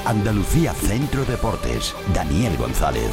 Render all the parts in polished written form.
Andalucía Centro Deportes, Daniel González.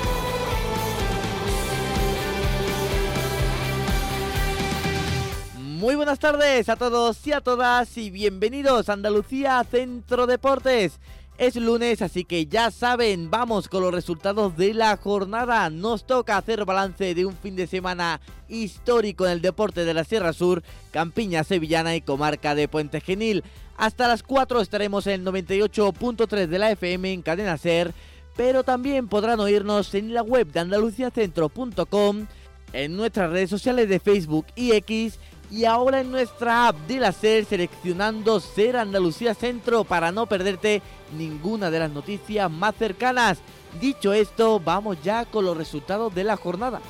Muy buenas tardes a todos y a todas y bienvenidos a Andalucía Centro Deportes. Es lunes, así que ya saben, vamos con los resultados de la jornada. Nos toca hacer balance de un fin de semana histórico en el deporte de la Sierra Sur, Campiña Sevillana y comarca de Puente Genil. Hasta las 4 estaremos en el 98.3 de la FM en Cadena Ser, pero también podrán oírnos en la web de andaluciacentro.com, en nuestras redes sociales de Facebook y X, y ahora en nuestra app de la SER, seleccionando Ser Andalucía Centro para no perderte ninguna de las noticias más cercanas. Dicho esto, vamos ya con los resultados de la jornada.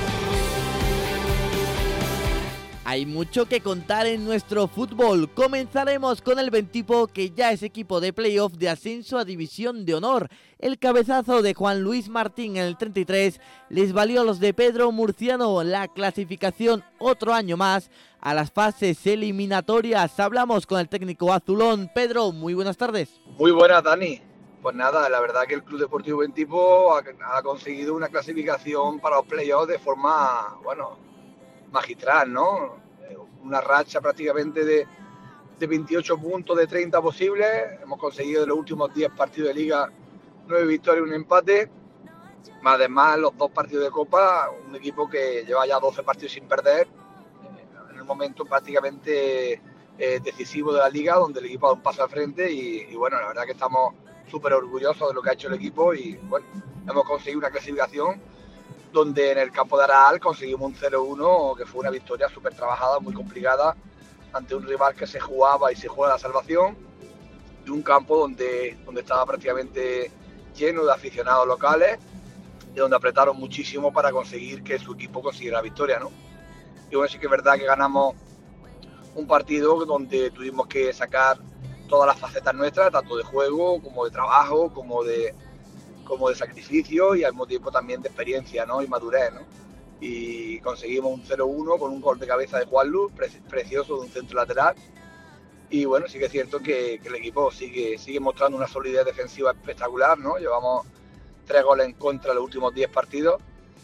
Hay mucho que contar en nuestro fútbol. Comenzaremos con el Bentipo, que ya es equipo de playoff de ascenso a División de Honor. El cabezazo de Juan Luis Martín en el 33 les valió a los de Pedro Murciano la clasificación otro año más a las fases eliminatorias. Hablamos con el técnico azulón. Pedro, muy buenas tardes. Muy buenas, Dani. Pues nada, la verdad que el Club Deportivo Bentipo ha conseguido una clasificación para los playoffs de forma, magistral, ¿no? Una racha prácticamente de 28 puntos de 30 posibles. Hemos conseguido en los últimos 10 partidos de Liga 9 victorias y un empate. Además, los 2 partidos de Copa, un equipo que lleva ya 12 partidos sin perder, en el momento prácticamente decisivo de la Liga, donde el equipo da un paso al frente y la verdad que estamos súper orgullosos de lo que ha hecho el equipo y hemos conseguido una clasificación donde en el campo de Araal conseguimos un 0-1, que fue una victoria súper trabajada, muy complicada, ante un rival que se jugaba y se juega la salvación, de un campo donde estaba prácticamente lleno de aficionados locales y donde apretaron muchísimo para conseguir que su equipo consiguiera la victoria, ¿no? Y sí que es verdad que ganamos un partido donde tuvimos que sacar todas las facetas nuestras, tanto de juego como de trabajo, como de sacrificio y al mismo tiempo también de experiencia, ¿no? Y madurez, ¿no? Y conseguimos un 0-1 con un gol de cabeza de Juan Luz, precioso, de un centro lateral. Y sí que es cierto que el equipo sigue mostrando una solidez defensiva espectacular, ¿no? Llevamos 3 goles en contra en los últimos 10 partidos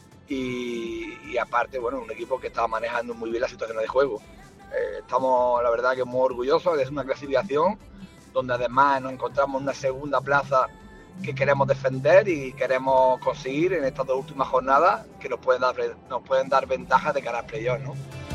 y aparte, un equipo que está manejando muy bien la situación de juego. Estamos, la verdad, que muy orgullosos de una clasificación donde además nos encontramos en una segunda plaza que queremos defender y queremos conseguir en estas 2 últimas jornadas que nos pueden dar ventajas de cara al playoff, ¿no?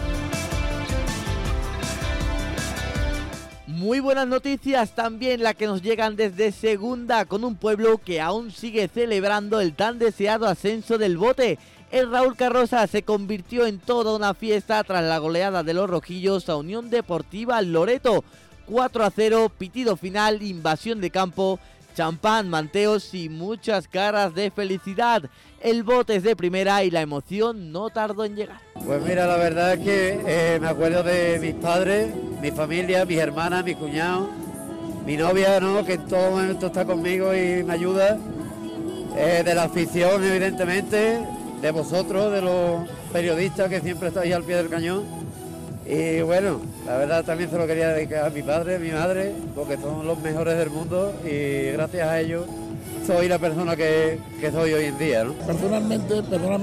Muy buenas noticias también la que nos llegan desde Segunda, con un pueblo que aún sigue celebrando el tan deseado ascenso del Bote. El Raúl Carroza se convirtió en toda una fiesta tras la goleada de los rojillos a Unión Deportiva Loreto. 4-0, pitido final, invasión de campo, champán, manteos y muchas caras de felicidad. El Bote es de primera y la emoción no tardó en llegar. Pues mira, la verdad es que me acuerdo de mis padres, mi familia, mis hermanas, mis cuñados, mi novia, ¿no?, que en todo momento está conmigo y me ayuda, de la afición, evidentemente, de vosotros, de los periodistas que siempre estáis al pie del cañón. Y la verdad también se lo quería dedicar a mi padre, a mi madre, porque son los mejores del mundo y gracias a ellos soy la persona que soy hoy en día, ¿no? Personalmente,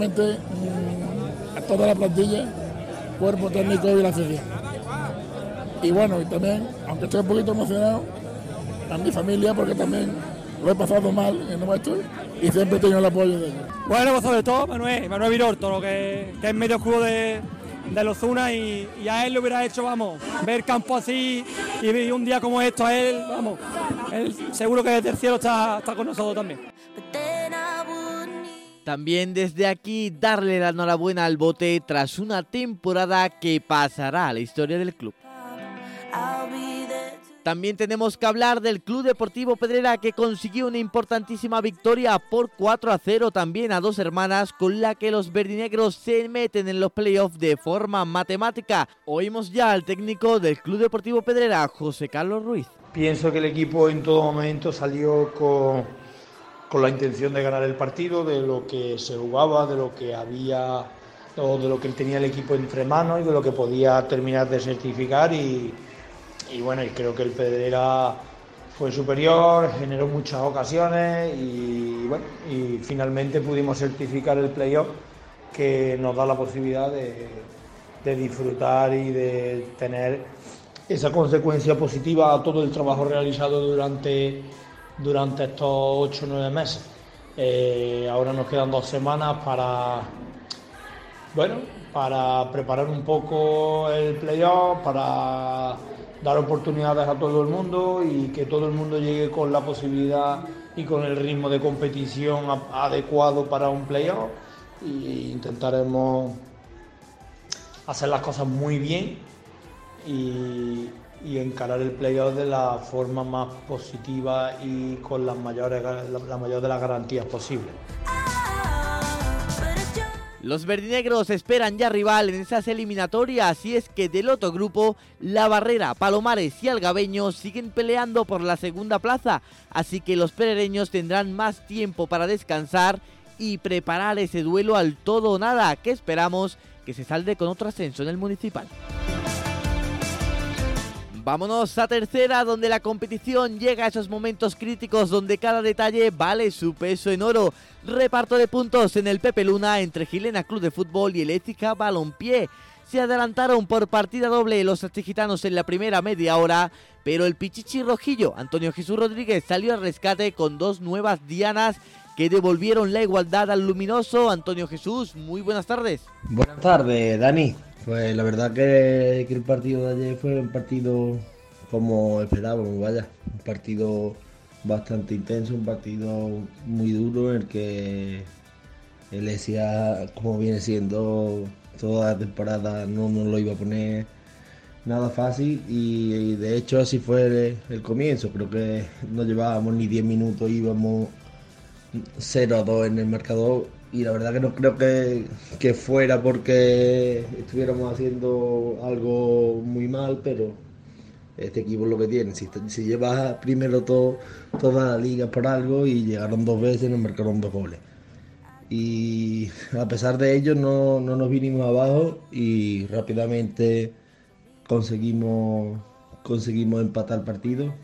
a toda la plantilla, cuerpo técnico y la afición. Y y también, aunque estoy un poquito emocionado, a mi familia, porque también lo he pasado mal en el nuestro y siempre he tenido el apoyo de ellos. Pues sobre todo Manuel Virol, todo lo que es medio juego de los Osuna y a él le hubiera hecho, ver campo así y un día como esto a él, él seguro que desde el cielo está con nosotros también. También desde aquí darle la enhorabuena al Bote tras una temporada que pasará a la historia del club. También tenemos que hablar del Club Deportivo Pedrera, que consiguió una importantísima victoria por 4-0 también a Dos Hermanas, con la que los verdinegros se meten en los playoffs de forma matemática. Oímos ya al técnico del Club Deportivo Pedrera, José Carlos Ruiz. Pienso que el equipo en todo momento salió con la intención de ganar el partido, de lo que se jugaba, de lo que había, o de lo que tenía el equipo entre manos y de lo que podía terminar de certificar y creo que el Pedrera fue superior, generó muchas ocasiones y bueno, y finalmente pudimos certificar el playoff, que nos da la posibilidad de disfrutar y de tener esa consecuencia positiva a todo el trabajo realizado durante estos 8 o 9 meses. Ahora nos quedan 2 semanas para preparar un poco el playoff, para dar oportunidades a todo el mundo y que todo el mundo llegue con la posibilidad y con el ritmo de competición adecuado para un playoff, y intentaremos hacer las cosas muy bien y encarar el playoff de la forma más positiva y con la mayor de las garantías posibles. Los verdinegros esperan ya rival en esas eliminatorias, y es que del otro grupo, La Barrera, Palomares y Algabeños siguen peleando por la segunda plaza, así que los perereños tendrán más tiempo para descansar y preparar ese duelo al todo o nada, que esperamos que se salde con otro ascenso en el municipal. Vámonos a tercera, donde la competición llega a esos momentos críticos donde cada detalle vale su peso en oro. Reparto de puntos en el Pepe Luna entre Gilena Club de Fútbol y el Écija Balompié. Se adelantaron por partida doble los astigitanos en la primera media hora, pero el pichichi rojillo, Antonio Jesús Rodríguez, salió al rescate con 2 nuevas dianas que devolvieron la igualdad al luminoso. Antonio Jesús, muy buenas tardes. Buenas tardes, Dani. Pues la verdad que el partido de ayer fue un partido como esperábamos, vaya, un partido bastante intenso, un partido muy duro en el que el ESIA, como viene siendo toda la temporada, no nos lo iba a poner nada fácil, y de hecho así fue el comienzo. Creo que no llevábamos ni 10 minutos, íbamos 0-2 en el marcador. Y la verdad que no creo que fuera porque estuviéramos haciendo algo muy mal, pero este equipo es lo que tiene. Si llevas primero toda la liga por algo, y llegaron 2 veces, nos marcaron 2 goles. Y a pesar de ello no nos vinimos abajo y rápidamente conseguimos empatar el partido.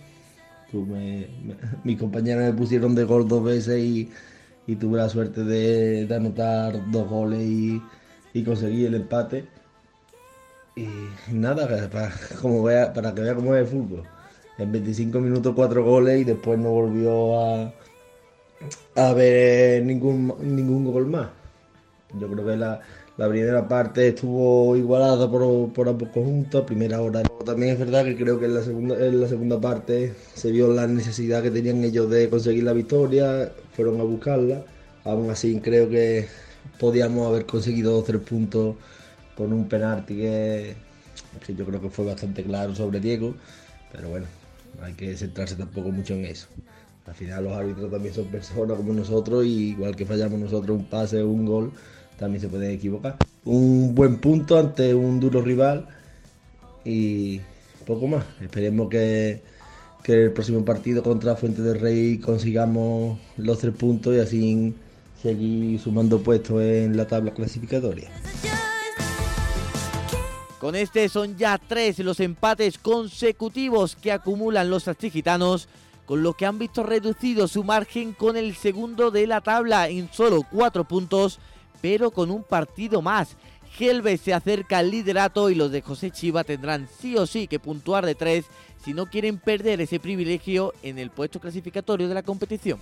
Mis compañeros me pusieron de gol 2 veces y tuve la suerte de anotar 2 goles y conseguí el empate. Y nada, para que vea cómo es el fútbol. En 25 minutos 4 goles y después no volvió a haber ningún gol más. Yo creo que la primera parte estuvo igualada por ambos conjuntos, primera hora. También es verdad que creo que en la segunda parte se vio la necesidad que tenían ellos de conseguir la victoria, fueron a buscarla. Aún así creo que podíamos haber conseguido 2 o 3 puntos con un penalti que yo creo que fue bastante claro sobre Diego, pero bueno, no hay que centrarse tampoco mucho en eso. Al final los árbitros también son personas como nosotros, y igual que fallamos nosotros un pase o un gol, también se pueden equivocar. Un buen punto ante un duro rival y poco más. Esperemos que el próximo partido contra Fuente del Rey consigamos los 3 puntos y así seguir sumando puestos en la tabla clasificatoria. Con este son ya 3 los empates consecutivos que acumulan los astigitanos, con lo que han visto reducido su margen con el segundo de la tabla en solo 4 puntos, pero con un partido más. Gelbes se acerca al liderato y los de José Chiva tendrán sí o sí que puntuar de 3 si no quieren perder ese privilegio en el puesto clasificatorio de la competición.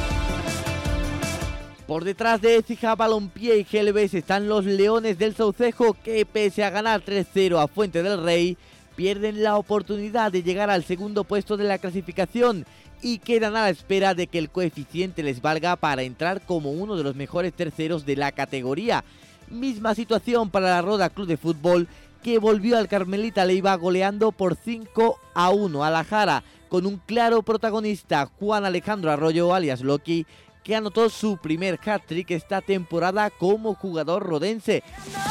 Por detrás de Écija, Balompié y Gelbes están los Leones del Saucejo, que pese a ganar 3-0 a Fuente del Rey, pierden la oportunidad de llegar al segundo puesto de la clasificación y quedan a la espera de que el coeficiente les valga para entrar como uno de los mejores terceros de la categoría. Misma situación para la Roda Club de Fútbol, que volvió al Carmelita Leiva goleando por 5-1 a la Jara, con un claro protagonista, Juan Alejandro Arroyo, alias Loki, que anotó su primer hat-trick esta temporada como jugador rodense.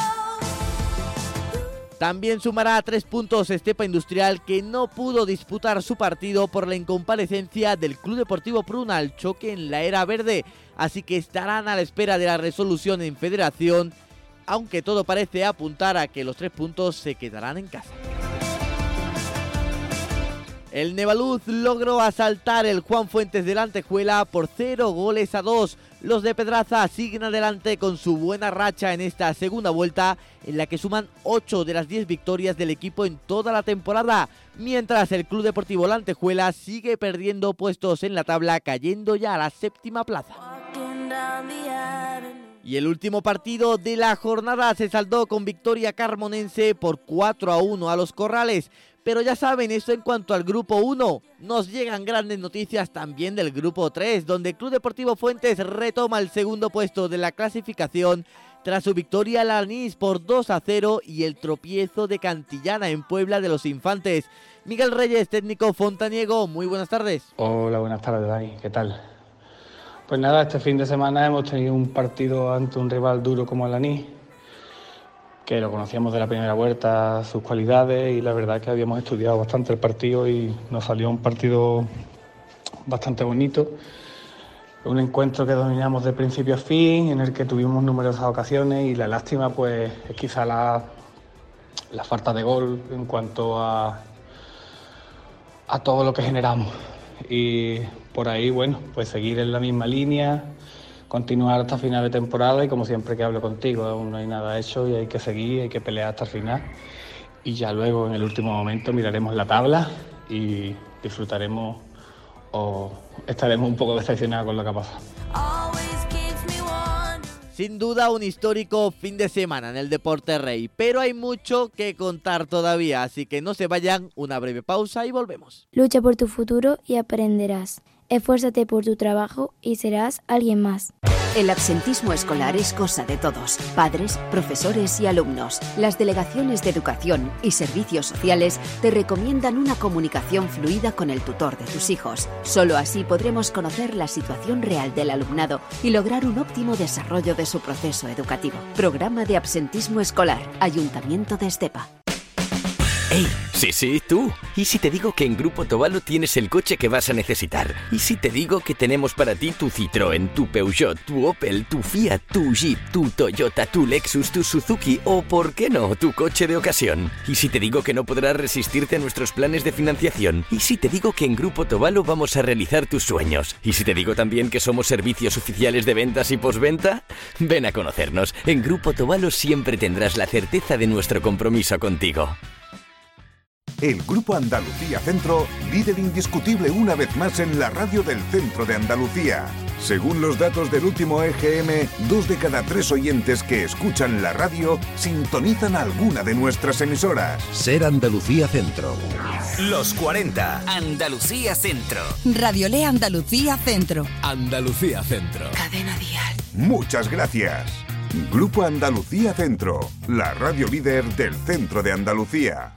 También sumará 3 puntos Estepa Industrial, que no pudo disputar su partido por la incomparecencia del Club Deportivo Pruna al choque en la era verde, así que estarán a la espera de la resolución en Federación, aunque todo parece apuntar a que los 3 puntos se quedarán en casa. El Nevaluz logró asaltar el Juan Fuentes de la Antejuela por 0-2. Los de Pedraza siguen adelante con su buena racha en esta segunda vuelta, en la que suman 8 de las 10 victorias del equipo en toda la temporada, mientras el Club Deportivo La Antejuela sigue perdiendo puestos en la tabla, cayendo ya a la 7ª plaza. Y el último partido de la jornada se saldó con victoria carmonense por 4-1 a los Corrales. Pero ya saben, eso en cuanto al grupo 1. Nos llegan grandes noticias también del grupo 3, donde el Club Deportivo Fuentes retoma el segundo puesto de la clasificación tras su victoria al Alanís por 2-0 y el tropiezo de Cantillana en Puebla de los Infantes. Miguel Reyes, técnico fontaniego, muy buenas tardes. Hola, buenas tardes, Dani, ¿qué tal? Pues nada, este fin de semana hemos tenido un partido ante un rival duro como Alanís, que lo conocíamos de la primera vuelta, sus cualidades, y la verdad es que habíamos estudiado bastante el partido y nos salió un partido bastante bonito. Un encuentro que dominamos de principio a fin, en el que tuvimos numerosas ocasiones, y la lástima pues es quizá la falta de gol en cuanto a todo lo que generamos. Y por ahí, bueno, pues seguir en la misma línea, continuar hasta final de temporada, y como siempre que hablo contigo, aún no hay nada hecho y hay que seguir, hay que pelear hasta el final, y ya luego en el último momento miraremos la tabla y disfrutaremos o estaremos un poco decepcionados con lo que ha pasado. Sin duda un histórico fin de semana en el Deporte Rey, pero hay mucho que contar todavía, así que no se vayan, una breve pausa y volvemos. Lucha por tu futuro y aprenderás. Esfuérzate por tu trabajo y serás alguien más. El absentismo escolar es cosa de todos, padres, profesores y alumnos. Las delegaciones de Educación y Servicios Sociales te recomiendan una comunicación fluida con el tutor de tus hijos. Solo así podremos conocer la situación real del alumnado y lograr un óptimo desarrollo de su proceso educativo. Programa de absentismo escolar, Ayuntamiento de Estepa. ¡Ey! Sí, tú. ¿Y si te digo que en Grupo Tobalo tienes el coche que vas a necesitar? ¿Y si te digo que tenemos para ti tu Citroën, tu Peugeot, tu Opel, tu Fiat, tu Jeep, tu Toyota, tu Lexus, tu Suzuki o, por qué no, tu coche de ocasión? ¿Y si te digo que no podrás resistirte a nuestros planes de financiación? ¿Y si te digo que en Grupo Tobalo vamos a realizar tus sueños? ¿Y si te digo también que somos servicios oficiales de ventas y postventa? Ven a conocernos. En Grupo Tobalo siempre tendrás la certeza de nuestro compromiso contigo. El Grupo Andalucía Centro, líder indiscutible una vez más en la radio del centro de Andalucía. Según los datos del último EGM, 2 de cada 3 oyentes que escuchan la radio sintonizan alguna de nuestras emisoras. Ser Andalucía Centro. Los 40. Andalucía Centro. Radiolé Andalucía Centro. Andalucía Centro. Cadena Dial. Muchas gracias. Grupo Andalucía Centro, la radio líder del centro de Andalucía.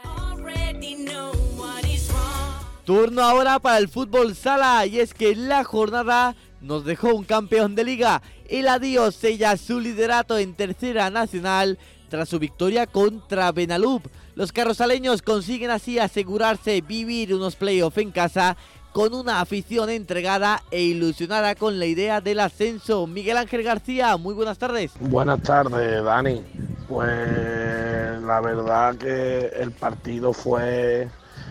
Turno ahora para el fútbol sala, y es que la jornada nos dejó un campeón de liga. El Adiós sella su liderato en Tercera Nacional tras su victoria contra Benalup. Los carrozaleños consiguen así asegurarse vivir unos playoffs en casa con una afición entregada e ilusionada con la idea del ascenso. Miguel Ángel García, muy buenas tardes. Buenas tardes, Dani. Pues la verdad que el partido fue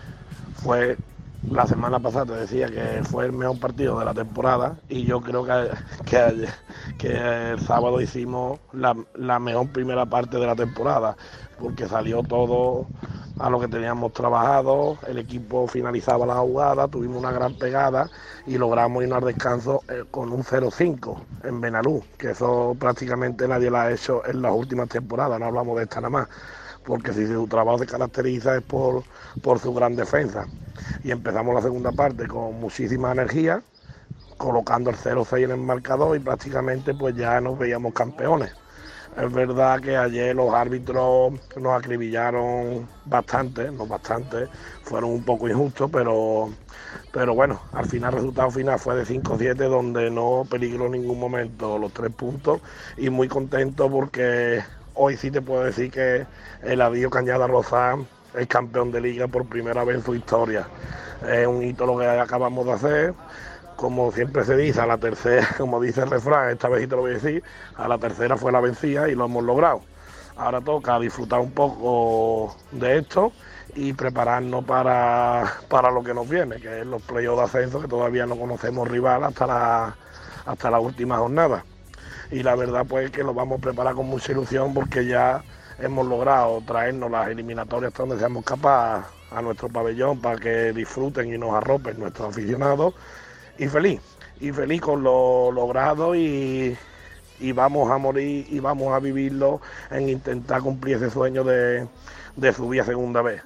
la semana pasada, te decía que fue el mejor partido de la temporada, y yo creo que el sábado hicimos la mejor primera parte de la temporada, porque salió todo a lo que teníamos trabajado, el equipo finalizaba la jugada, tuvimos una gran pegada y logramos irnos al descanso con un 0-5 en Benalú, que eso prácticamente nadie lo ha hecho en las últimas temporadas, no hablamos de esta nada más, porque si su trabajo se caracteriza es por su gran defensa. Y empezamos la segunda parte con muchísima energía, colocando el 0-6 en el marcador, y prácticamente pues ya nos veíamos campeones. Es verdad que ayer los árbitros nos acribillaron bastante, fueron un poco injustos, pero bueno, al final el resultado final fue de 5-7, donde no peligró en ningún momento los 3 puntos, y muy contento porque hoy sí te puedo decir que el Adiós Cañada Rosa es campeón de liga por primera vez en su historia. Es un hito lo que acabamos de hacer. Como siempre se dice, a la tercera, como dice el refrán, esta vez sí te lo voy a decir, a la tercera fue la vencida y lo hemos logrado. Ahora toca disfrutar un poco de esto y prepararnos para lo que nos viene, que es los playoffs de ascenso, que todavía no conocemos rival hasta la última jornada. Y la verdad pues que lo vamos a preparar con mucha ilusión porque ya hemos logrado traernos las eliminatorias hasta donde seamos capaces a nuestro pabellón para que disfruten y nos arropen nuestros aficionados, y feliz con lo logrado, y vamos a morir y vamos a vivirlo en intentar cumplir ese sueño de subir a segunda vez.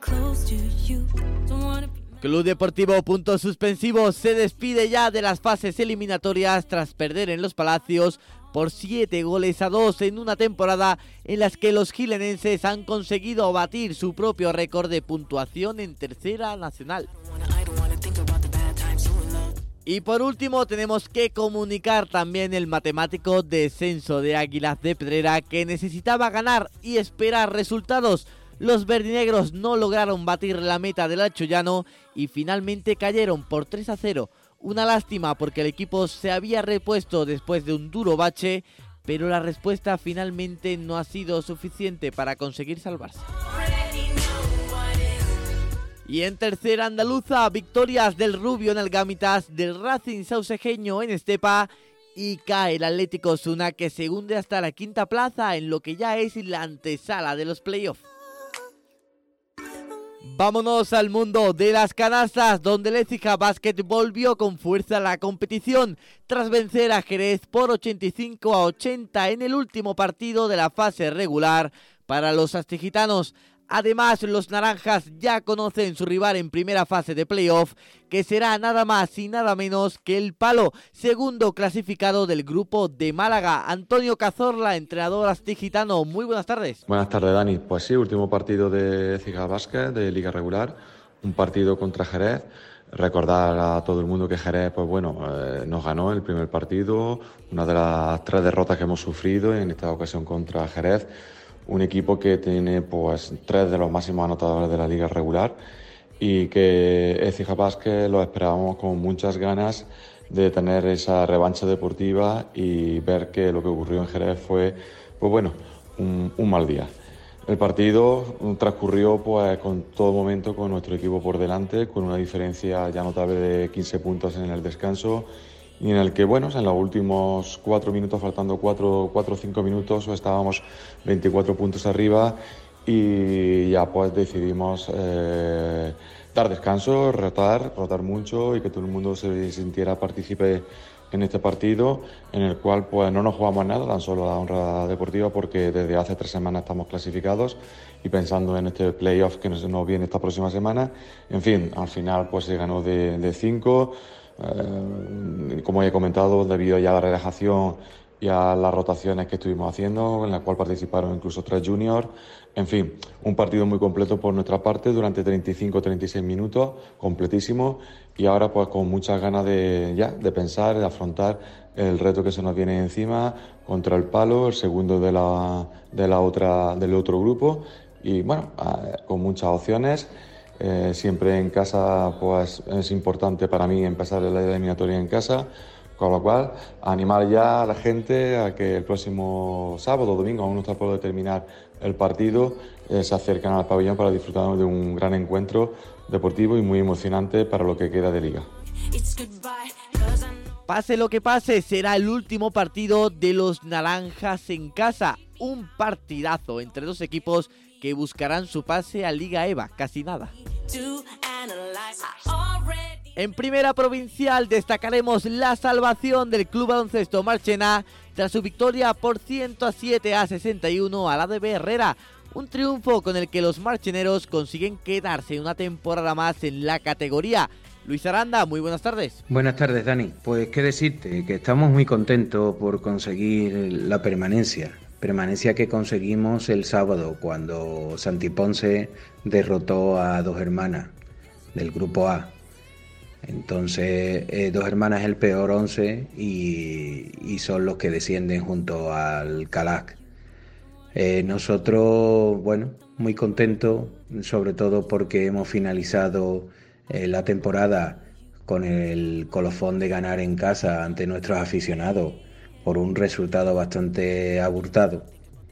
Club Deportivo Puntos Suspensivos se despide ya de las fases eliminatorias tras perder en Los Palacios por 7-2 en una temporada en las que los jilenenses han conseguido batir su propio récord de puntuación en Tercera Nacional. Y por último tenemos que comunicar también el matemático descenso de Águilas de Pedrera, que necesitaba ganar y esperar resultados. Los verdinegros no lograron batir la meta del alchoyano y finalmente cayeron por 3-0. Una lástima porque el equipo se había repuesto después de un duro bache, pero la respuesta finalmente no ha sido suficiente para conseguir salvarse. Y en tercera andaluza, victorias del Rubio en el Gámitas, del Racing Saucejeño en Estepa, y cae el Atlético Osuna, que se hunde hasta la quinta plaza en lo que ya es la antesala de los playoffs. Vámonos al mundo de las canastas, donde el Écija Basket volvió con fuerza a la competición tras vencer a Jerez por 85-80 en el último partido de la fase regular para los astigitanos. Además, los naranjas ya conocen su rival en primera fase de playoff, que será nada más y nada menos que el Palo, segundo clasificado del grupo de Málaga. Antonio Cazorla, entrenador astigitano, muy buenas tardes. Buenas tardes, Dani. Pues sí, último partido de Écija Basket de Liga Regular, un partido contra Jerez. Recordar a todo el mundo que Jerez, pues bueno, nos ganó el primer partido, una de las 3 derrotas que hemos sufrido en esta ocasión contra Jerez. Un equipo que tiene pues 3 de los máximos anotadores de la liga regular y que Écija Basket lo esperábamos con muchas ganas de tener esa revancha deportiva y ver que lo que ocurrió en Jerez fue, pues bueno, un mal día. El partido transcurrió pues con todo momento con nuestro equipo por delante, con una diferencia ya notable de 15 puntos en el descanso, y en el que, bueno, en los últimos 4 minutos, faltando 4 o 5 minutos, estábamos 24 puntos arriba y ya pues decidimos dar descanso, rotar mucho y que todo el mundo se sintiera partícipe en este partido, en el cual pues no nos jugamos nada, tan solo la honra deportiva, porque desde hace 3 semanas estamos clasificados y pensando en este playoff que nos viene esta próxima semana. En fin, al final pues se ganó de 5. Como he comentado, debido ya a la relajación y a las rotaciones que estuvimos haciendo, en la cual participaron incluso 3 juniors. En fin, un partido muy completo por nuestra parte durante 35-36 minutos, completísimo, y ahora pues con muchas ganas de pensar, de afrontar el reto que se nos viene encima contra el Palo, el segundo del otro grupo, y bueno, con muchas opciones. Siempre en casa pues es importante para mí empezar la eliminatoria en casa, con lo cual animar ya a la gente a que el próximo sábado o domingo, aún no está por determinar el partido, se acerquen al pabellón para disfrutar de un gran encuentro deportivo y muy emocionante para lo que queda de liga. Pase lo que pase, será el último partido de los naranjas en casa, un partidazo entre 2 equipos que buscarán su pase a Liga EVA, casi nada. En primera provincial destacaremos la salvación del Club Baloncesto Marchena tras su victoria por 107-61 a la ADB Herrera. Un triunfo con el que los marcheneros consiguen quedarse una temporada más en la categoría. Luis Aranda, muy buenas tardes. Buenas tardes, Dani. Pues qué decirte, que estamos muy contentos por conseguir la permanencia que conseguimos el sábado cuando Santi Ponce derrotó a Dos Hermanas del grupo A. Entonces, Dos Hermanas es el peor 11 y son los que descienden junto al Calac. Nosotros, bueno, muy contentos, sobre todo porque hemos finalizado la temporada con el colofón de ganar en casa ante nuestros aficionados por un resultado bastante abultado.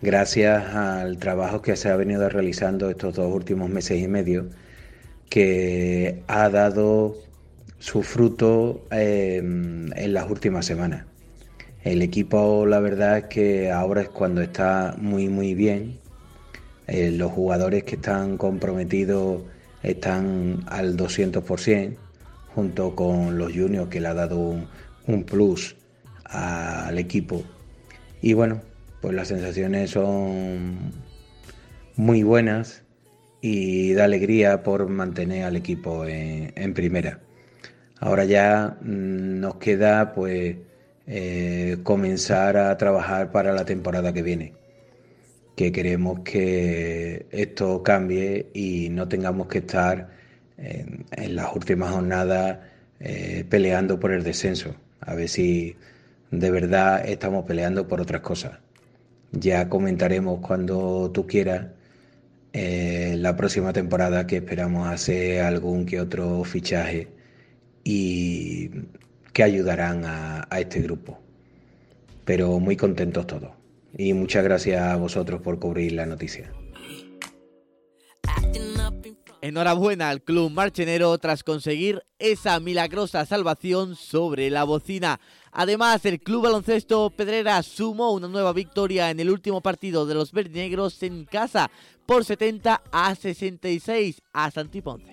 gracias al trabajo que se ha venido realizando estos 2 últimos meses y medio, que ha dado su fruto en las últimas semanas. El equipo, la verdad es que ahora es cuando está muy bien. Los jugadores que están comprometidos están al 200%, junto con los juniors, que le ha dado un plus al equipo. Y bueno, pues las sensaciones son muy buenas y da alegría por mantener al equipo en primera. Ahora ya nos queda pues comenzar a trabajar para la temporada que viene, que queremos que esto cambie y no tengamos que estar en las últimas jornadas peleando por el descenso. A ver si de verdad estamos peleando por otras cosas. Ya comentaremos cuando tú quieras la próxima temporada, que esperamos hacer algún que otro fichaje y que ayudarán a este grupo. Pero muy contentos todos. Y muchas gracias a vosotros por cubrir la noticia. Enhorabuena al club marchenero tras conseguir esa milagrosa salvación sobre la bocina. Además, el Club Baloncesto Pedrera sumó una nueva victoria en el último partido de los verdinegros en casa por 70-66 a Santi Ponce.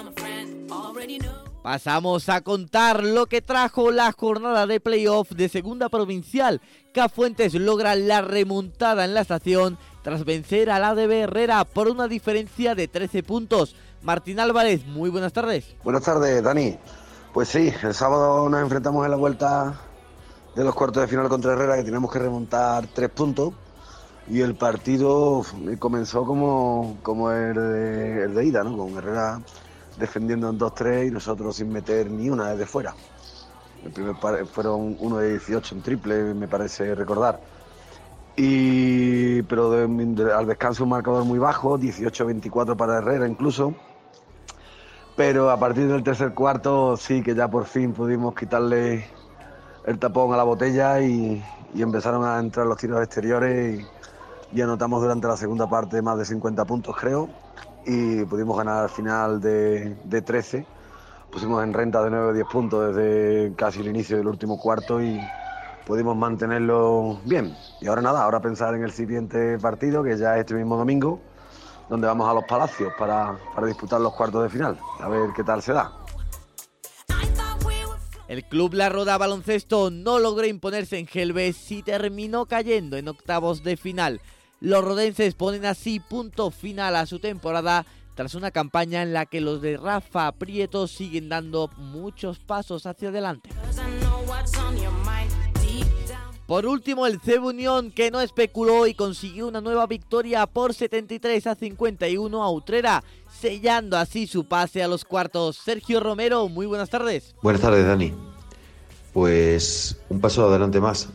Pasamos a contar lo que trajo la jornada de playoff de Segunda Provincial. Cafuentes logra la remontada en la estación tras vencer al ADB Herrera por una diferencia de 13 puntos. Martín Álvarez, muy buenas tardes. Buenas tardes, Dani. Pues sí, el sábado nos enfrentamos en la vuelta de los cuartos de final contra Herrera, que teníamos que remontar 3 puntos. Y el partido comenzó como el de ida, ¿no? Con Herrera defendiendo en 2-3 y nosotros sin meter ni una desde fuera. El primer fueron 1 de 18 en triple, me parece recordar. Pero al descanso un marcador muy bajo, 18-24 para Herrera incluso. Pero a partir del tercer cuarto sí que ya por fin pudimos quitarle el tapón a la botella y empezaron a entrar los tiros exteriores y anotamos durante la segunda parte más de 50 puntos, creo, y pudimos ganar al final de 13. Pusimos en renta de 9 o 10 puntos desde casi el inicio del último cuarto y pudimos mantenerlo bien. Y ahora nada, ahora pensar en el siguiente partido, que ya es este mismo domingo, donde vamos a Los Palacios para disputar los cuartos de final, a ver qué tal se da. El Club La Roda Baloncesto no logró imponerse en Gelbes y terminó cayendo en octavos de final. Los rodenses ponen así punto final a su temporada tras una campaña en la que los de Rafa Prieto siguen dando muchos pasos hacia adelante. Por último, el CEB Unión, que no especuló y consiguió una nueva victoria por 73-51 a Utrera, sellando así su pase a los cuartos. Sergio Romero, muy buenas tardes. Buenas tardes, Dani. Pues un paso adelante más.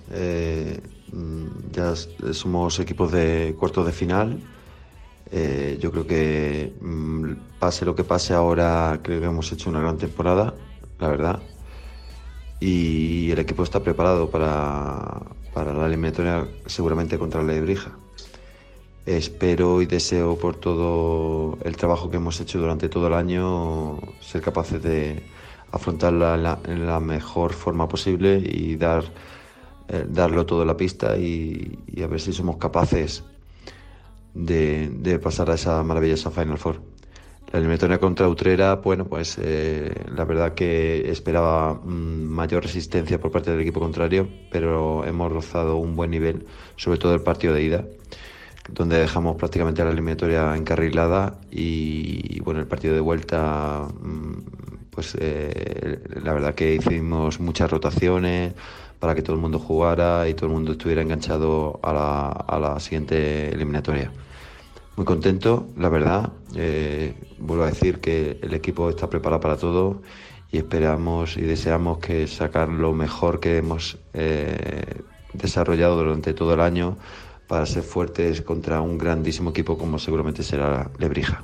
Ya somos equipos de cuartos de final. Yo creo que pase lo que pase ahora, creo que hemos hecho una gran temporada, la verdad. Y el equipo está preparado para la eliminatoria seguramente contra la Lebrija. Espero y deseo por todo el trabajo que hemos hecho durante todo el año ser capaces de afrontarla en la mejor forma posible y darlo todo en la pista y a ver si somos capaces de pasar a esa maravillosa Final Four. La eliminatoria contra Utrera, bueno, pues la verdad que esperaba mayor resistencia por parte del equipo contrario, pero hemos rozado un buen nivel, sobre todo el partido de ida, donde dejamos prácticamente la eliminatoria encarrilada y bueno, el partido de vuelta, pues la verdad que hicimos muchas rotaciones para que todo el mundo jugara y todo el mundo estuviera enganchado a la siguiente eliminatoria. Muy contento, la verdad. Vuelvo a decir que el equipo está preparado para todo y esperamos y deseamos que sacar lo mejor que hemos desarrollado durante todo el año para ser fuertes contra un grandísimo equipo como seguramente será Lebrija.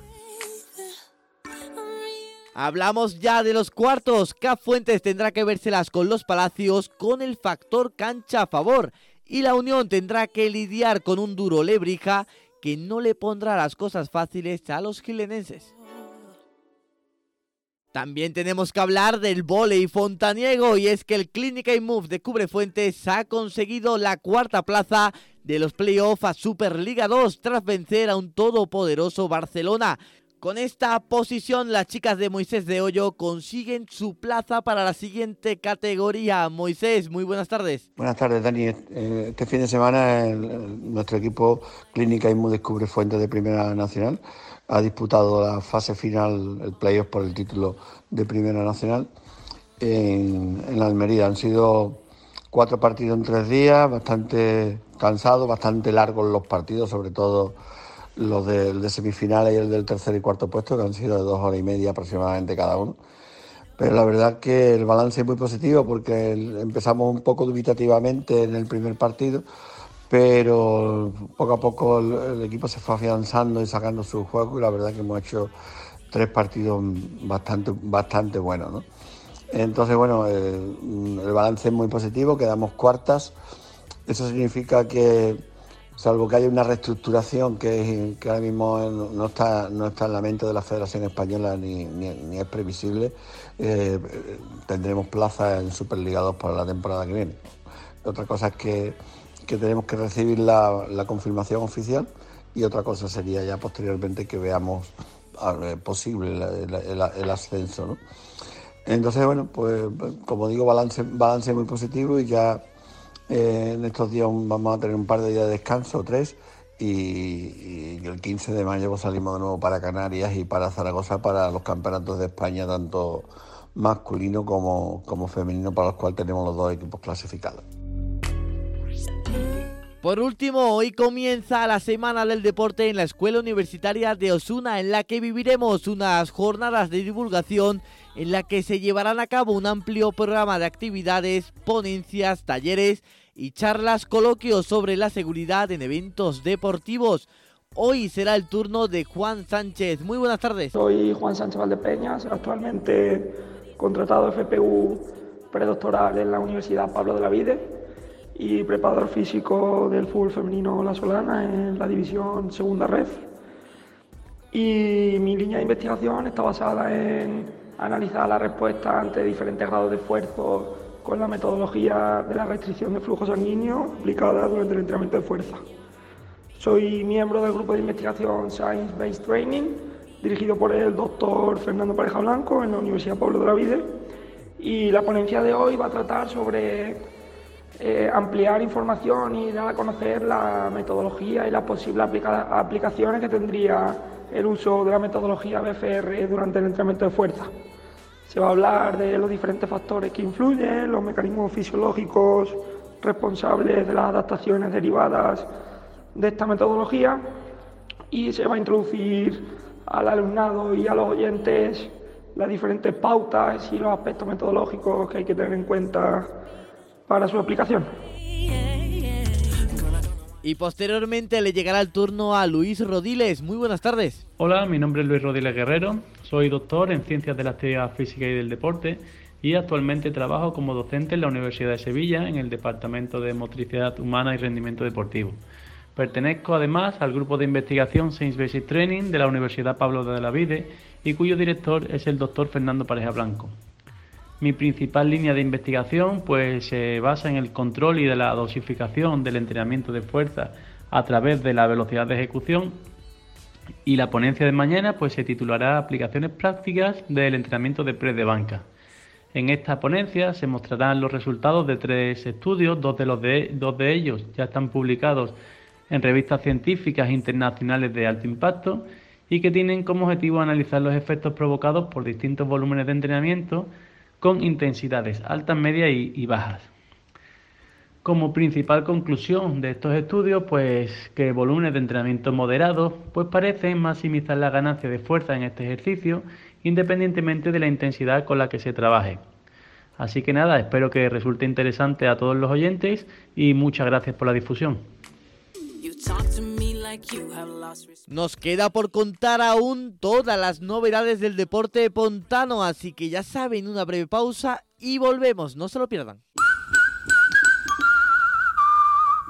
Hablamos ya de los cuartos. Cafuentes tendrá que vérselas con Los Palacios con el factor cancha a favor. y la Unión tendrá que lidiar con un duro Lebrija que no le pondrá las cosas fáciles a los jilenenses. También tenemos que hablar del vóley fontaniego, y es que el Clínica y Move de Cubrefuentes ha conseguido la 4ª plaza de los playoffs a Superliga 2 tras vencer a un todopoderoso Barcelona. Con esta posición, las chicas de Moisés de Hoyo consiguen su plaza para la siguiente categoría. Moisés, muy buenas tardes. Buenas tardes, Dani. Este fin de semana nuestro equipo Clínica y Move de Cubrefuentes de Primera Nacional ha disputado la fase final, el playoff por el título de Primera Nacional en la Almería. Han sido 4 partidos en 3 días, bastante cansados, bastante largos los partidos, sobre todo los de semifinales y el del tercer y cuarto puesto, que han sido de 2 horas y media aproximadamente cada uno. Pero la verdad que el balance es muy positivo, porque empezamos un poco dubitativamente en el primer partido, pero poco a poco el equipo se fue afianzando y sacando su juego, y la verdad que hemos hecho 3 partidos bastante buenos, ¿no? Entonces, bueno, el balance es muy positivo, quedamos cuartas. Eso significa que, salvo que haya una reestructuración que ahora mismo no está en la mente de la Federación Española ni es previsible, tendremos plaza en Superliga 2 para la temporada que viene. Otra cosa es que tenemos que recibir la confirmación oficial, y otra cosa sería ya posteriormente que veamos posible el ascenso, ¿no? Entonces, bueno, pues como digo, balance muy positivo, y ya en estos días vamos a tener un par de días de descanso, 3, y el 15 de mayo pues salimos de nuevo para Canarias y para Zaragoza para los campeonatos de España, tanto masculino como femenino, para los cuales tenemos los 2 equipos clasificados. Por último, hoy comienza la Semana del Deporte en la Escuela Universitaria de Osuna, en la que viviremos unas jornadas de divulgación en la que se llevarán a cabo un amplio programa de actividades, ponencias, talleres y charlas, coloquios sobre la seguridad en eventos deportivos. Hoy será el turno de Juan Sánchez. Muy buenas tardes. Soy Juan Sánchez Valdepeñas, actualmente contratado FPU predoctoral en la Universidad Pablo de la Vide y preparador físico del fútbol femenino La Solana en la división segunda ref. Y mi línea de investigación está basada en analizar la respuesta ante diferentes grados de esfuerzo con la metodología de la restricción de flujo sanguíneo aplicada durante el entrenamiento de fuerza. Soy miembro del grupo de investigación Science Based Training, dirigido por el doctor Fernando Pareja Blanco en la Universidad Pablo de la Vide, y la ponencia de hoy va a tratar sobre ampliar información y dar a conocer la metodología y las posibles aplicaciones que tendría el uso de la metodología BFR durante el entrenamiento de fuerza. Se va a hablar de los diferentes factores que influyen, los mecanismos fisiológicos responsables de las adaptaciones derivadas de esta metodología, y se va a introducir al alumnado y a los oyentes las diferentes pautas y los aspectos metodológicos que hay que tener en cuenta para su aplicación. Y posteriormente le llegará el turno a Luis Rodiles. Muy buenas tardes. Hola, mi nombre es Luis Rodiles Guerrero, soy doctor en Ciencias de la Actividad Física y del Deporte, y actualmente trabajo como docente en la Universidad de Sevilla en el Departamento de Motricidad Humana y Rendimiento Deportivo. Pertenezco además al grupo de investigación Science Based Training de la Universidad Pablo de la Vide, y cuyo director es el doctor Fernando Pareja Blanco. Mi principal línea de investigación pues se basa en el control y de la dosificación del entrenamiento de fuerza a través de la velocidad de ejecución, y la ponencia de mañana pues se titulará Aplicaciones prácticas del entrenamiento de press de banca. En esta ponencia se mostrarán los resultados de 3 estudios, dos de ellos ya están publicados en revistas científicas internacionales de alto impacto, y que tienen como objetivo analizar los efectos provocados por distintos volúmenes de entrenamiento con intensidades altas, medias y bajas. Como principal conclusión de estos estudios, pues que volúmenes de entrenamiento moderados pues parecen maximizar la ganancia de fuerza en este ejercicio, independientemente de la intensidad con la que se trabaje. Así que nada, espero que resulte interesante a todos los oyentes, y muchas gracias por la difusión. Nos queda por contar aún todas las novedades del deporte pontano, así que ya saben, una breve pausa y volvemos, no se lo pierdan.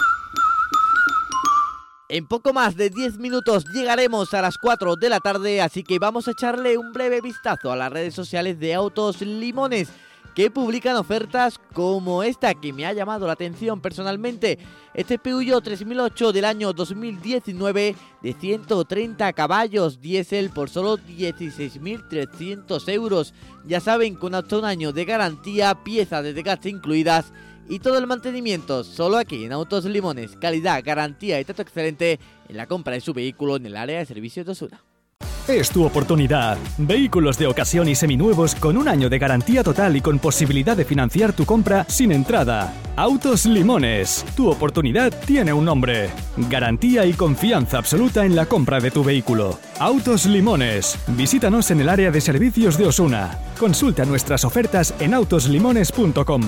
En poco más de 10 minutos llegaremos a las 4 de la tarde, así que vamos a echarle un breve vistazo a las redes sociales de Autos Limones, que publican ofertas como esta que me ha llamado la atención personalmente. Este Peugeot 3008 del año 2019 de 130 caballos diésel por solo 16.300 euros. Ya saben, con hasta un año de garantía, piezas de desgaste incluidas y todo el mantenimiento solo aquí en Autos Limones. Calidad, garantía y trato excelente en la compra de su vehículo en el área de servicios de Osuna. Es tu oportunidad. Vehículos de ocasión y seminuevos con un año de garantía total y con posibilidad de financiar tu compra sin entrada. Autos Limones. Tu oportunidad tiene un nombre. Garantía y confianza absoluta en la compra de tu vehículo. Autos Limones. Visítanos en el área de servicios de Osuna. Consulta nuestras ofertas en autoslimones.com.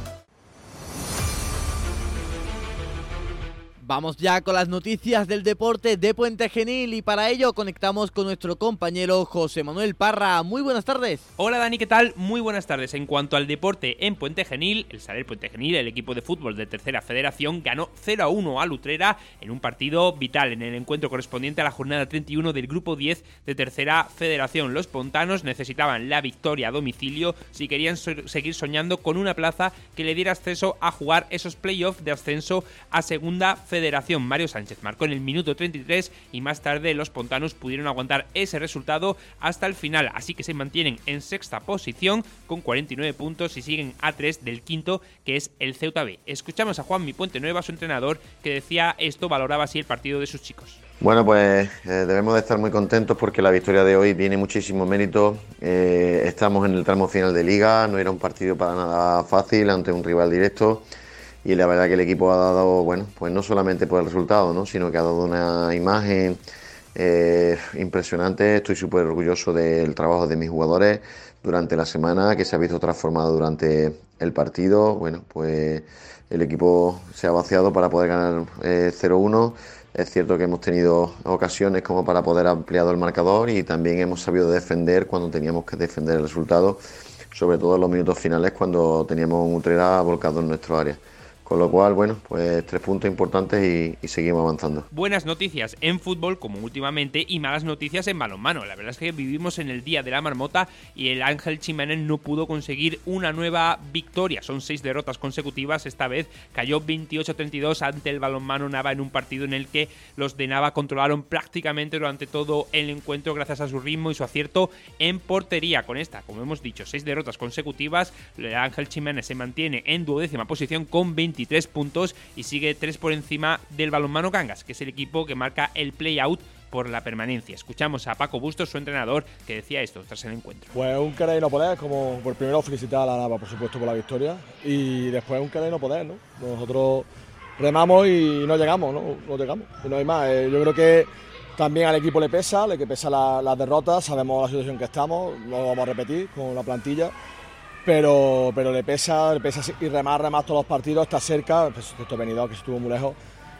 Vamos ya con las noticias del deporte de Puente Genil y para ello conectamos con nuestro compañero José Manuel Parra. Muy buenas tardes. Hola Dani, ¿qué tal? Muy buenas tardes. En cuanto al deporte en Puente Genil, el Saler Puente Genil, el equipo de fútbol de Tercera Federación, ganó 0-1 al Utrera en un partido vital en el encuentro correspondiente a la jornada 31 del grupo 10 de Tercera Federación. Los pontanos necesitaban la victoria a domicilio si querían seguir soñando con una plaza que le diera acceso a jugar esos playoffs de ascenso a Segunda Federación. Mario Sánchez marcó en el minuto 33 y más tarde los pontanos pudieron aguantar ese resultado hasta el final, así que se mantienen en sexta posición con 49 puntos y siguen a 3 del quinto, que es el Ceuta B. Escuchamos a Juanmi Puentenueva, su entrenador, que decía esto, valoraba así el partido de sus chicos. Bueno, pues debemos de estar muy contentos porque la victoria de hoy tiene muchísimo mérito. Estamos en el tramo final de liga, no era un partido para nada fácil ante un rival directo. Y la verdad que el equipo ha dado, bueno, pues no solamente por el resultado, ¿no?, sino que ha dado una imagen impresionante. Estoy súper orgulloso del trabajo de mis jugadores durante la semana, que se ha visto transformado durante el partido. Bueno, pues el equipo se ha vaciado para poder ganar 0-1. Es cierto que hemos tenido ocasiones como para poder ampliar el marcador y también hemos sabido defender cuando teníamos que defender el resultado, sobre todo en los minutos finales cuando teníamos un Utrera volcado en nuestro área. Con lo cual, bueno, pues 3 puntos importantes y seguimos avanzando. Buenas noticias en fútbol, como últimamente, y malas noticias en balonmano. La verdad es que vivimos en el día de la marmota y el Ángel Jiménez no pudo conseguir una nueva victoria. Son 6 derrotas consecutivas. Esta vez cayó 28-32 ante el balonmano Nava en un partido en el que los de Nava controlaron prácticamente durante todo el encuentro gracias a su ritmo y su acierto en portería. Con esta, como hemos dicho, 6 derrotas consecutivas, el Ángel Jiménez se mantiene en 12ª posición con 23 puntos y sigue 3 por encima del balonmano Cangas, que es el equipo que marca el play-out por la permanencia. Escuchamos a Paco Bustos, su entrenador, que decía esto tras el encuentro. Pues un querer y no poder, como por primero felicitar a la Nava, por supuesto, por la victoria, y después un querer y no poder, ¿no? Nosotros remamos y no llegamos, no llegamos, y no hay más. Yo creo que también al equipo le pesa las derrotas, sabemos la situación que estamos, no lo vamos a repetir con la plantilla, pero le pesa y remar todos los partidos, está cerca, excepto Benidorm, que estuvo muy lejos,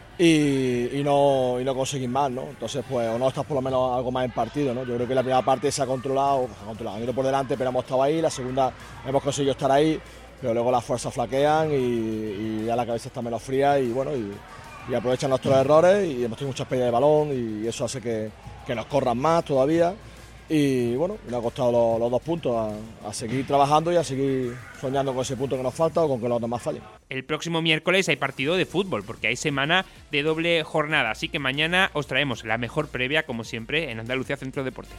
y no conseguir más, ¿no? Entonces, pues, o no estás por lo menos algo más en partido, ¿no? Yo creo que la primera parte se ha controlado, han ido por delante, pero hemos estado ahí, la segunda hemos conseguido estar ahí, pero luego las fuerzas flaquean y ya la cabeza está menos fría y bueno, y aprovechan nuestros errores y hemos tenido muchas pérdidas de balón y eso hace que nos corran más todavía. Y bueno, nos ha costado los 2 puntos a seguir trabajando y a seguir soñando con ese punto que nos falta o con que los demás fallen. El próximo miércoles hay partido de fútbol porque hay semana de doble jornada, así que mañana os traemos la mejor previa, como siempre, en Andalucía Centro Deportes.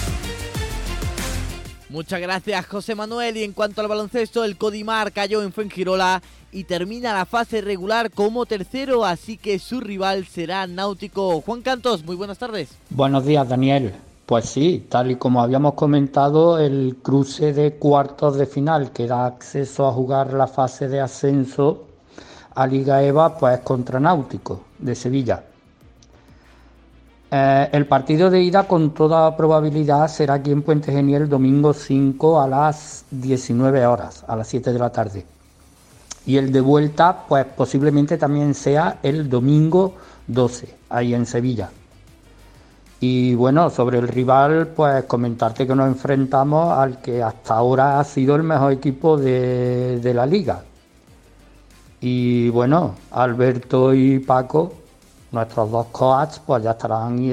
Muchas gracias, José Manuel. Y en cuanto al baloncesto, el Codimar cayó en Fuengirola y termina la fase regular como tercero, así que su rival será Náutico. Juan Cantos, muy buenas tardes. Buenos días, Daniel. Pues sí, tal y como habíamos comentado, el cruce de cuartos de final que da acceso a jugar la fase de ascenso a Liga EVA, pues contra Náutico de Sevilla. El partido de ida con toda probabilidad será aquí en Puente Genil el domingo 5 a las 19 horas, a las 7 de la tarde. Y el de vuelta, pues posiblemente también sea el domingo 12, ahí en Sevilla. Y bueno, sobre el rival, pues comentarte que nos enfrentamos al que hasta ahora ha sido el mejor equipo de la liga. Y bueno, Alberto y Paco Nuestros dos coaches pues ya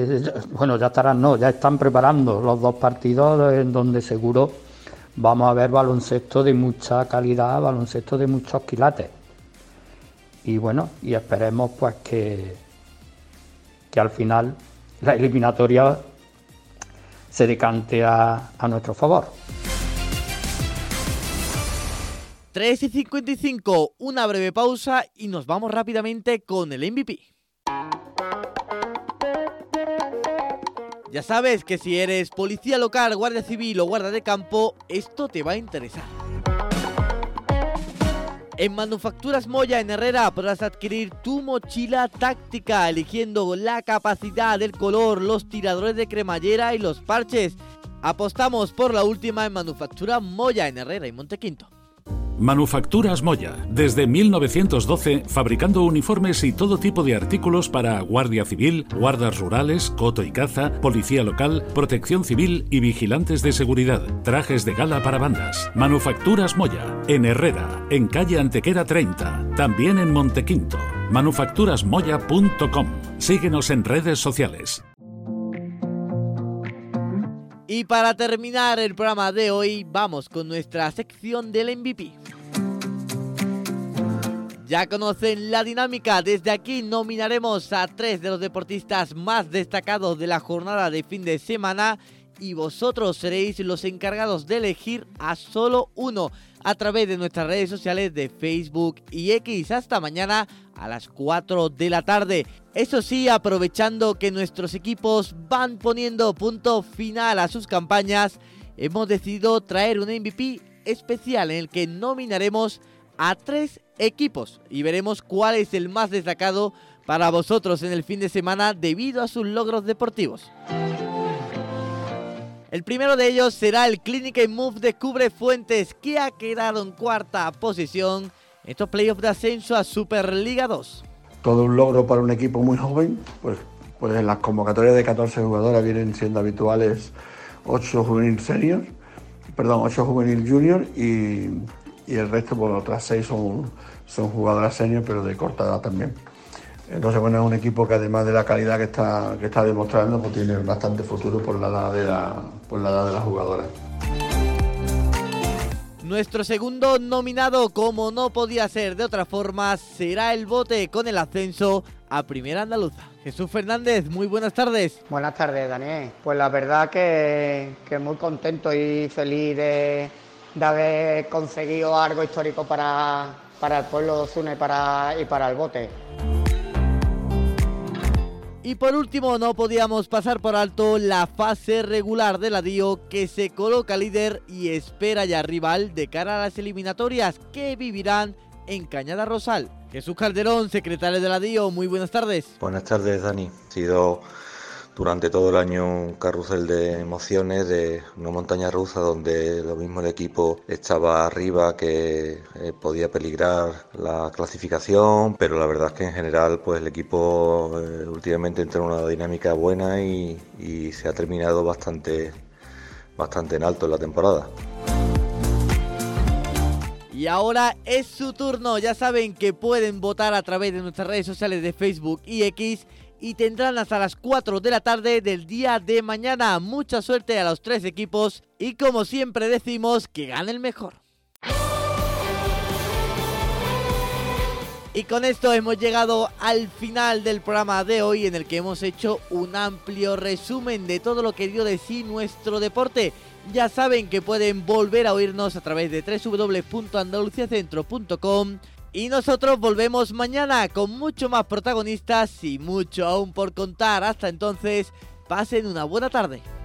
están preparando los dos partidos en donde seguro vamos a ver baloncesto de mucha calidad, baloncesto de muchos quilates. Y bueno, y esperemos pues que al final la eliminatoria se decante a nuestro favor. 3:55, una breve pausa y nos vamos rápidamente con el MVP. Ya sabes que si eres policía local, guardia civil o guardia de campo, esto te va a interesar. En Manufacturas Moya en Herrera podrás adquirir tu mochila táctica eligiendo la capacidad, el color, los tiradores de cremallera y los parches. Apostamos por la última en Manufacturas Moya en Herrera y Montequinto. Manufacturas Moya, desde 1912, fabricando uniformes y todo tipo de artículos para Guardia Civil, guardas rurales, coto y caza, policía local, protección civil y vigilantes de seguridad. Trajes de gala para bandas. Manufacturas Moya, en Herrera, en calle Antequera 30, también en Montequinto. manufacturasmoya.com. Síguenos en redes sociales. Y para terminar el programa de hoy, vamos con nuestra sección del MVP. Ya conocen la dinámica, desde aquí nominaremos a 3 de los deportistas más destacados de la jornada de fin de semana y vosotros seréis los encargados de elegir a solo uno a través de nuestras redes sociales de Facebook y X. Hasta mañana a las 4 de la tarde. Eso sí, aprovechando que nuestros equipos van poniendo punto final a sus campañas, hemos decidido traer un MVP especial en el que nominaremos a 3 equipos y veremos cuál es el más destacado para vosotros en el fin de semana debido a sus logros deportivos. El primero de ellos será el Clínica y Move de Cubrefuentes, que ha quedado en cuarta posición en estos playoffs de ascenso a Superliga 2. Todo un logro para un equipo muy joven, pues en las convocatorias de 14 jugadoras vienen siendo habituales 8 juvenil junior y el resto, pues otras 6 son jugadoras senior, pero de corta edad también. Entonces, bueno, es un equipo que además de la calidad que está demostrando, pues tiene bastante futuro por la edad de las jugadoras. Nuestro segundo nominado, como no podía ser de otra forma, será el Bote con el ascenso a Primera Andaluza. Jesús Fernández, muy buenas tardes. Buenas tardes, Daniel. Pues la verdad que muy contento y feliz de haber conseguido algo histórico para el pueblo de Osuna y para el Bote. Y por último, no podíamos pasar por alto la fase regular de la DIO, que se coloca líder y espera ya rival de cara a las eliminatorias que vivirán en Cañada Rosal. Jesús Calderón, secretario de la DIO, muy buenas tardes. Buenas tardes, Dani. Ha sido durante todo el año un carrusel de emociones, de una montaña rusa donde lo mismo el equipo estaba arriba, que podía peligrar la clasificación, pero la verdad es que en general pues el equipo últimamente entra en una dinámica buena y se ha terminado bastante en alto en la temporada. Y ahora es su turno. Ya saben que pueden votar a través de nuestras redes sociales de Facebook y X y tendrán hasta las 4 de la tarde del día de mañana. Mucha suerte a los 3 equipos y, como siempre decimos, que gane el mejor. Y con esto hemos llegado al final del programa de hoy, en el que hemos hecho un amplio resumen de todo lo que dio de sí nuestro deporte. Ya saben que pueden volver a oírnos a través de www.andaluciacentro.com y nosotros volvemos mañana con mucho más protagonistas y mucho aún por contar. Hasta entonces, pasen una buena tarde.